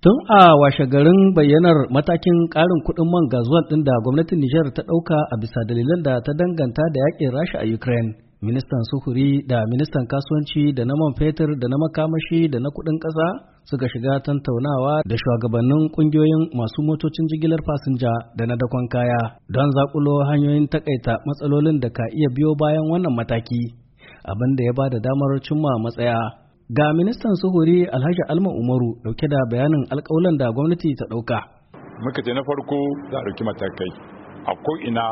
Tun a washe garin bayyanar matakin ƙarin kuɗin man gazuwal ɗin da gwamnatin Nijar ta ɗauka a bisa dalilan da ta danganta da yaƙin Rasha a Ukraine, ministan sufuri da ministan kasuwanci da na man fetur da na makamashi da na kuɗin ƙasa suka shiga tantaunawa da shugabannin ƙungiyoyin masu motocin jigilar fasinja da na dakon kaya don zaƙulo hanyoyin taƙaita matsalolin da ka iya biyo bayan wannan mataki, abin da ya ba da damar cimma matsaya. Ga ministan suhuri Alhaji Alma Umaru dauke da bayanin alƙawalan da gwamnati ta ɗauka. Muka ce na farko za a ɗauki matakai a ko'ina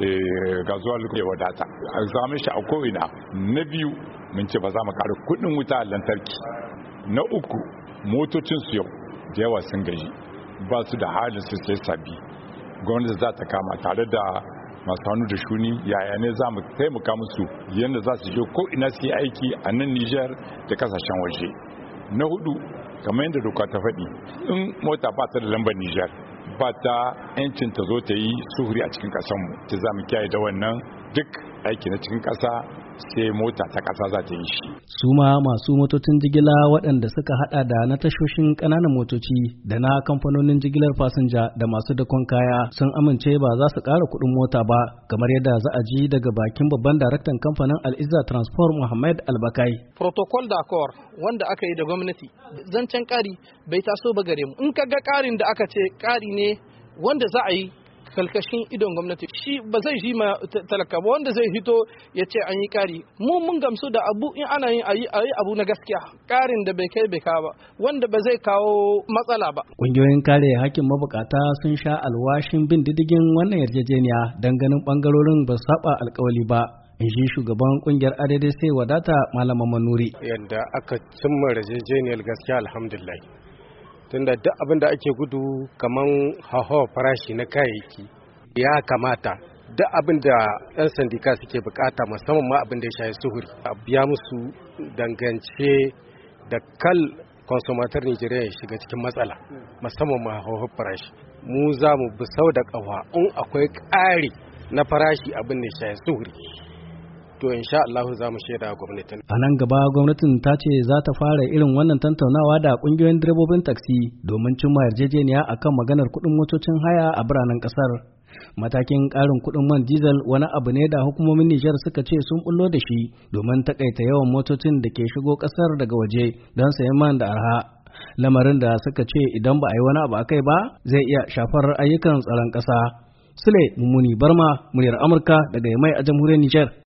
gazuwal ya wadata, a zama shi a ko'ina. Na biyu mun ce ba za mu ƙara kuɗin wuta a lantarki. Na uku motocin su yau da yawa sun gaji ba su da halin su sai sabbi. Gwamnati za ta kama tare da masu hannu da shuni yaya ne za mu taimaka musu yadda za su je ko ina su yi aiki a nan Nijar da kasashen waje. Na hudu kamar yadda doka ta faɗi, in mota ba ta da lambar Nijar ba ta yancin ta zo ta yi suhuri a cikin ƙasarmu, ta za mu kiyaye da wannan duk aiki na cikin ƙasa sai mota ta ƙasa za ta yi shi. Su ma masu motocin jigila waɗanda suka hada da na tashoshin ƙananan motoci da na kamfanonin jigilar fasinja da masu dakon kaya sun amince ba za su ƙara kuɗin mota ba, kamar yadda za a ji daga bakin babban daraktan kamfanin Al-Izza Transport Muhammad Albakai. Protocol d'accord wanda aka yi da gwamnati zancen ƙari bai taso ba gare mu. In ka ga ƙarin da aka ce ƙari ne wanda za a yi kalkashin idon gwamnati, shi ba zai ji ma talaka ba, wanda zai hito ya ce an yi kari. Mun gamsu da abu in ana yin ayi abu na gaskiya, karin da bai kai bai kawo ba, wanda ba zai kawo matsala ba. Ƙungiyoyin kare hakkin mabukata sun sha alwashin bin diddigin wannan yarjejeniya don ganin bangarorin ba saba alkawali ba, in ji shugaban kungiyar ADD sai wadata Malama Manuri. Yadda aka cimma yarjejeniyar gaskiya alhamdulillah. Tunda duk abin da ake gudu kaman hauhawar farashi na kayayyaki ya kamata duk abin da 'yan sandika suke bukata musamman ma abin da ya shafi suhuri a biya musu dangance da kal konsumatar Nijeriya ya shiga cikin matsala musamman ma hauhawar farashi. Mu za mu bi sau da ƙafa in akwai ƙari na farashi abin da ya shafi suhuri, to insha Allah za mu shaida gwamnatin. A nan gaba gwamnatin ta ce za ta fara irin wannan tantaunawa da kungiyoyin direbobin taksi domin cimma yarjejeniya akan maganar kuɗin motocin haya a biranen ƙasar. Matakin ƙarin kuɗin man diesel wani abu ne da hukumomin Nijar suka ce sun bullo da shi domin takaita yawan motocin da ke shigo ƙasar daga waje don sayan man da arha. Lamarin da suka ce idan ba a yi wani abu akai ba zai iya shafar ayyukan tsaron ƙasa. Sule Mummuni Barma, muryar Amurka daga Yamai a jamhuriyar Nijar.